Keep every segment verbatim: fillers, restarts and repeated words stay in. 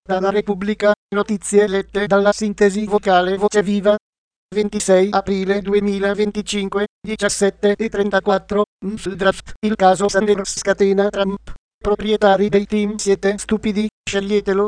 Dalla Repubblica, notizie lette dalla sintesi vocale Voce Viva. ventisei aprile duemilaventicinque, diciassette e trentaquattro, N F L Draft, il caso Sanders scatena Trump. Proprietari dei team siete stupidi, sceglietelo.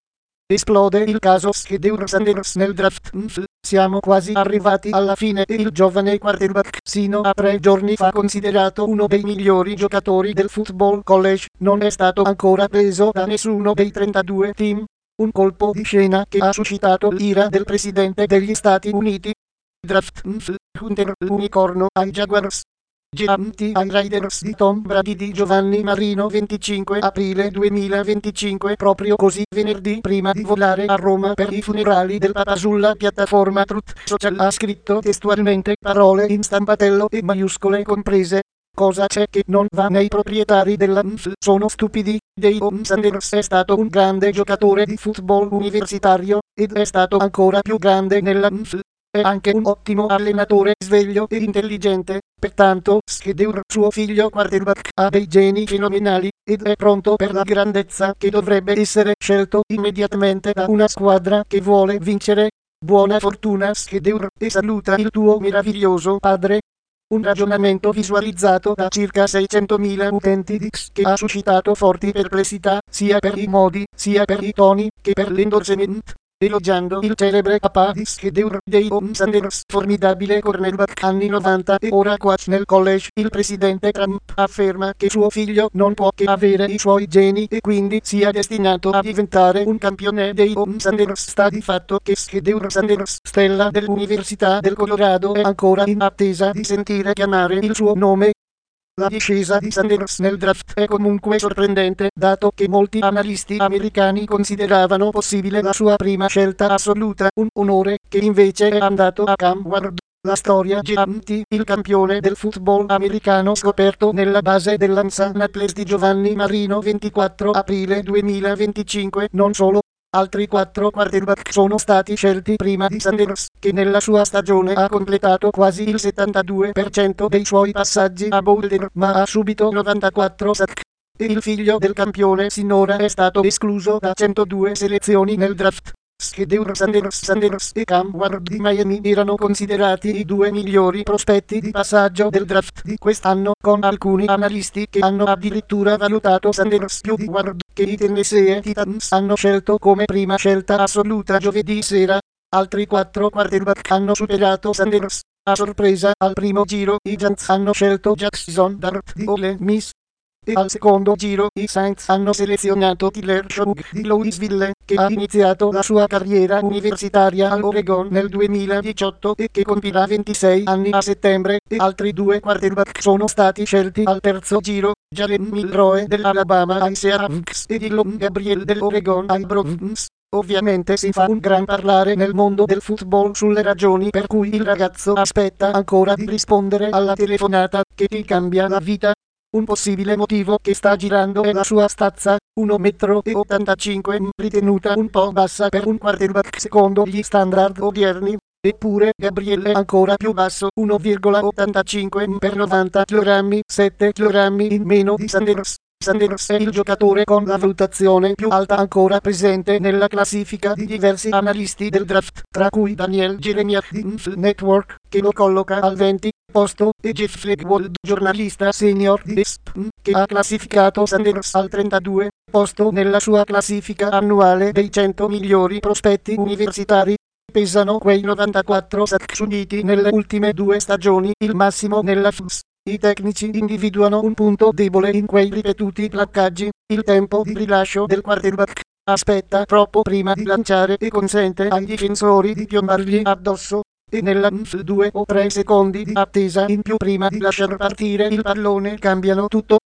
Esplode il caso Shedeur Sanders nel draft N F L. Siamo quasi arrivati alla fine e il giovane quarterback, sino a tre giorni fa considerato uno dei migliori giocatori del football college, non è stato ancora preso da nessuno dei trentadue team. Un colpo di scena che ha suscitato l'ira del presidente degli Stati Uniti. Draft N F L, Hunter l'unicorno ai Jaguars. G M T ai Raiders di Tom Brady di Giovanni Marino. Venticinque aprile duemilaventicinque. Proprio così, venerdì, prima di volare a Roma per i funerali del Papa, sulla piattaforma Truth Social ha scritto testualmente parole in stampatello e maiuscole comprese. Cosa c'è che non va? Nei proprietari della N F L sono stupidi. Deion Sanders è stato un grande giocatore di football universitario, ed è stato ancora più grande nella N F L. È anche un ottimo allenatore, sveglio e intelligente. Pertanto, Shedeur, suo figlio quarterback, ha dei geni fenomenali, ed è pronto per la grandezza che dovrebbe essere scelto immediatamente da una squadra che vuole vincere. Buona fortuna Shedeur, e saluta il tuo meraviglioso padre. Un ragionamento visualizzato da circa seicentomila utenti di X che ha suscitato forti perplessità, sia per i modi, sia per i toni, che per l'endorsement. Elogiando il celebre papà di Shedeur, Deion Sanders, formidabile cornerback anni novanta e ora coach nel college, il presidente Trump afferma che suo figlio non può che avere i suoi geni e quindi sia destinato a diventare un campione. Deion Sanders sta di fatto che Shedeur Sanders, stella dell'Università del Colorado, è ancora in attesa di sentire chiamare il suo nome. La discesa di Sanders nel draft è comunque sorprendente, dato che molti analisti americani consideravano possibile la sua prima scelta assoluta, un onore che invece è andato a Cam Ward. La storia G M T, il campione del football americano scoperto nella base dell'Annapolis di Giovanni Marino. Ventiquattro aprile duemilaventicinque. Non solo. Altri quattro quarterback sono stati scelti prima di Sanders, che nella sua stagione ha completato quasi il settantadue per cento dei suoi passaggi a Boulder, ma ha subito novantaquattro sack. E il figlio del campione sinora è stato escluso da centodue selezioni nel draft. Shedeur Sanders Sanders e Cam Ward di Miami erano considerati i due migliori prospetti di passaggio del draft di quest'anno, con alcuni analisti che hanno addirittura valutato Sanders più di Ward, che i Tennessee Titans hanno scelto come prima scelta assoluta giovedì sera. Altri quattro quarterback hanno superato Sanders. A sorpresa, al primo giro i Giants hanno scelto Jackson Dart di Ole Miss. E al secondo giro i Saints hanno selezionato Tyler Shough di Louisville, che ha iniziato la sua carriera universitaria all'Oregon nel duemiladiciotto e che compirà ventisei anni a settembre. E altri due quarterback sono stati scelti al terzo giro: Jalen Milroe dell'Alabama ai Seahawks e Dillon Gabriel dell'Oregon ai Browns. Ovviamente si fa un gran parlare nel mondo del football sulle ragioni per cui il ragazzo aspetta ancora di rispondere alla telefonata che ti cambia la vita. Un possibile motivo che sta girando è la sua stazza, uno virgola ottantacinque metri, ritenuta un po' bassa per un quarterback secondo gli standard odierni. Eppure Gabriel è ancora più basso, uno virgola ottantacinque per novanta chilogrammi, sette chilogrammi in meno di Sanders. Sanders è il giocatore con la valutazione più alta ancora presente nella classifica di diversi analisti del draft, tra cui Daniel Jeremiah di N F L Network, che lo colloca al venti posto, e Jeff Legwold, giornalista senior di E S P N, che ha classificato Sanders al trentadue posto nella sua classifica annuale dei cento migliori prospetti universitari. Pesano quei novantaquattro sack subiti nelle ultime due stagioni, il massimo nella F B S. I tecnici individuano un punto debole in quei ripetuti placcaggi: il tempo di rilascio del quarterback. Aspetta troppo prima di lanciare e consente ai difensori di piombargli addosso. E nella N F L due o tre secondi di attesa in più prima di lasciar partire il pallone cambiano tutto.